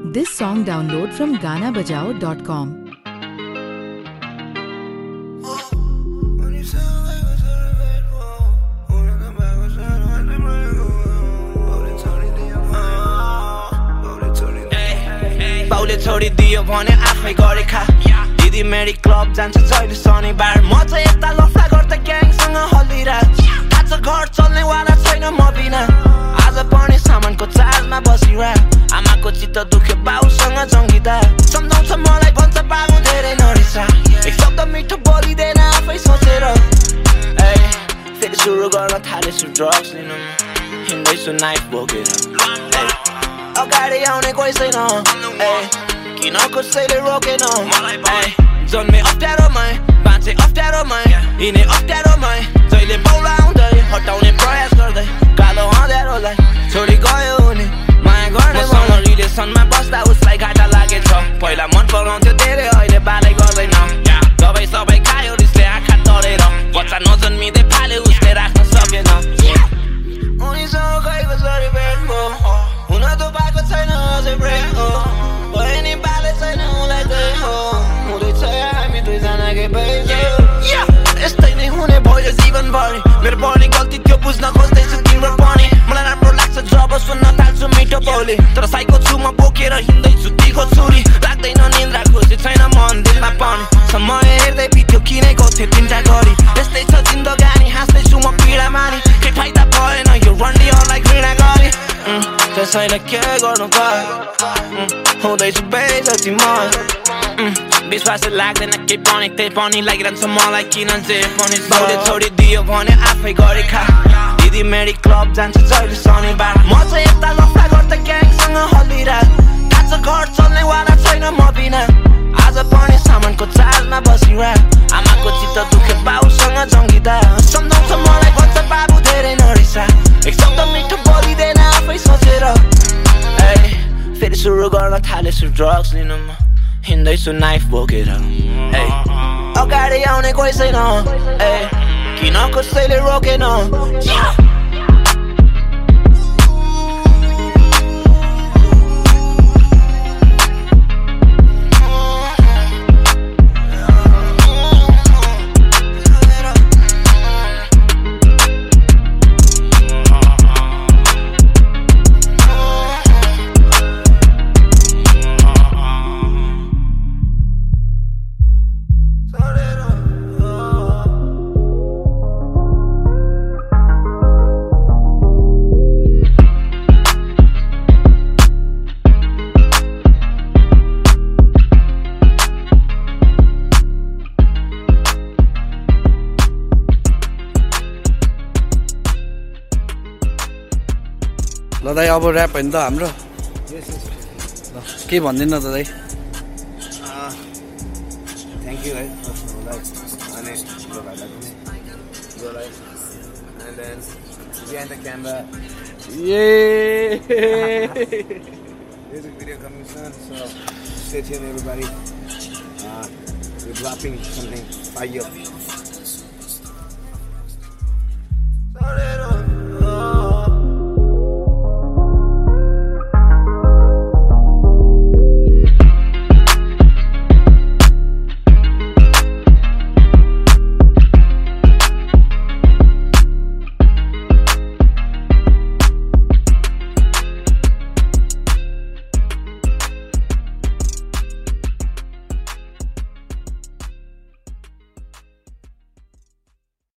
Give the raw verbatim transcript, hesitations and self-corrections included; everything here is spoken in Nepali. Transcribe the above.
This song download from Gana Bajao dot com. बाउले छोडिदियो भने आफै गरे खा दिदी मेरी क्लब जान्छ जहिले शनिबार म चाहिँ यता लफडा गर्दा ग्याङसँग हल्लिरा थाहा छ घर चल्नेवाला छैन म बिना आज पनि सामानको चार्जमा बसिरा आमाको चित्त दुख्यो बाउसँग जङ्गिँदा सम्झाउँछ मलाई भन्छ बाबु धेरै नरिसा एक शब्द मिठो बोलिँदैन आफै सोचेर ए फेरि सुरु गर्न थालेछु ड्रग्स लिनु हिँड्दैछु नाइफ बोकेर अगाडि आउने कोही छैन ए किन कसैले रोकेन ए जन्मे अप्ठ्यारोमै बाँचे अप्ठ्यारोमै हिँडे अप्ठ्यारोमै जहिले बाउला आउँदै हटाउने प्रयास गर्दै कालो अँध्यारोलाई छोडी गयो उनी माया गर्नेसँग रिलेसनमा बस्दा उसलाई घाटा लागेछ पहिला मन पराउँथ्यो धेरै अहिले बालै गर्दैन दबाई सबै खायो रिसले आँखा तरेर बच्चा नजन्मिँदै फाल्यो उसले राख्न सकेन उनीसँग गएको जरी भेट भयो हुन त पाएको छैन अझै प्रेम हो बहिनी बाले छैन उसलाई त्यही हो हुँदैछ हामी दुईजनाकै भइज यस्तै नै हुने भयो जीवनभरि मेरो पर्ने गल्ती त्यो बुझ्न खोज्दैछु तिम्रो पनि मलाई राम्रो लाग्छ जब सुन्न थाल्छु मिठो बोली तर साइको छु म बोकेर हिँड्दैछु तिखो छुरी लाग्दैन निन्द्रा खुसी छैन मन दिलमा पनि समय हेर्दै बित्यो किनै गर्थ्यो तिनटा गरी यस्तै छ जिन्दगानी हाँस्दैछु म पीडा मानी के फाइदा भएन यो रन्डीहरूलाई घृणा गरी त्यसैले के गर्नु पर्यो हुँदैछु बेइज्जती म विश्वास लाग्दैन केही पनि त्यही पनि लागिरहन्छ मलाई किन जे पनि बाउले छोडिदियो भने आफै गरे खा दिदी मेरी क्लब जान्छ जहिले शनिबार म चाहिँ यता लफडा गर्दा ग्याङसँग हल्लिरा थाहा छ घर चल्नेवाला छैन म बिना आज पनि सामानको चार्जमा बसिरा आमाको चित्त दुख्यो बाउसँग जङ्गिँदा सम्झाउँछ मलाई भन्छ बाबु धेरै नरिसा एक शब्द मिठो बोलिँदैन आफै सोचेर ए फेरि सुरु गर्न थालेछु ड्रग्स लिनु म हिँड्दैछु नाइफ बोकेर ए अगाडि आउने कोही छैन ए किन कसैले रोकेन ल दाइ अब ऱ्याप होइन त हाम्रो के भनिदिनु न त दाइ थ्याङ्क यू है फर्स्टलाई अनि जो भाइलाई पनि जोलाई and then behind the camera ये music video coming soon, so stay tuned everybody. Uh, we're dropping something fire.